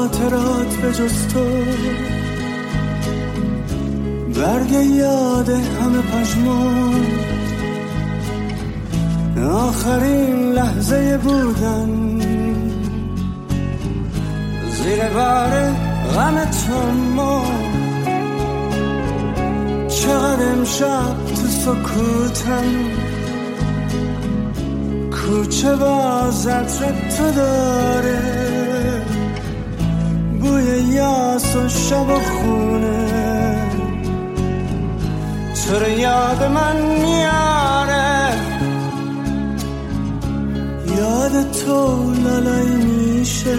خاطرات به جز تو، برگ یاد همه پژمرد، آخرین لحظه بودن زیر بار غم تو مرد. چقدر امشب تو سکوتم، کوچه باز عطر تو داره، بوی یاس و شب و خونه، تو رو یاد من میاره. یاد تو لالایی میشه،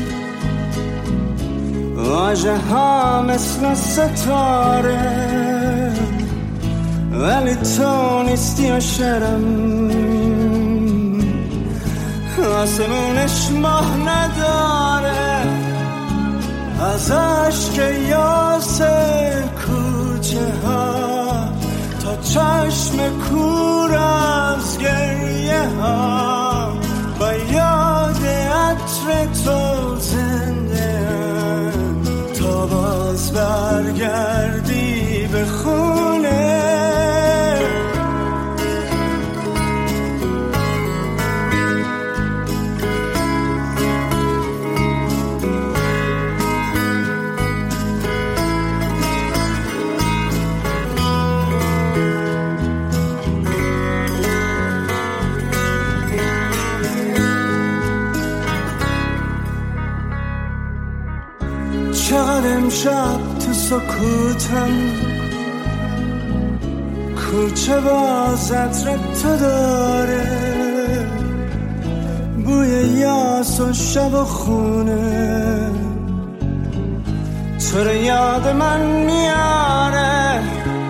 واژه ها مثل ستاره، ولی تو نیستی و شرم، آسمونش ماه نداره. از عشق یاس کوچه ها تا چشم کور از گریه ها، با یاد عطر تو زنده ام تا باز برگردی به خونه. چقدر امشب تو سکوتم، کوچه باز عطر تو داره، بوی یاس و شب و خونه، تو رو یاد من میاره.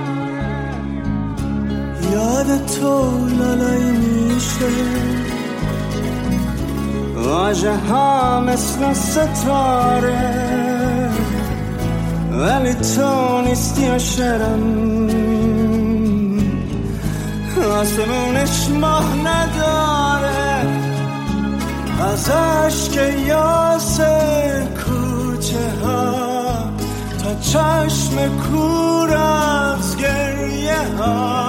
یاد تو لالایی میشه، واژه ها مثل ستاره، ولی تو نیستی و شرم، آسمونش ماه نداره. از عشق یاس کوچه ها تا چشم کور از گریه ها،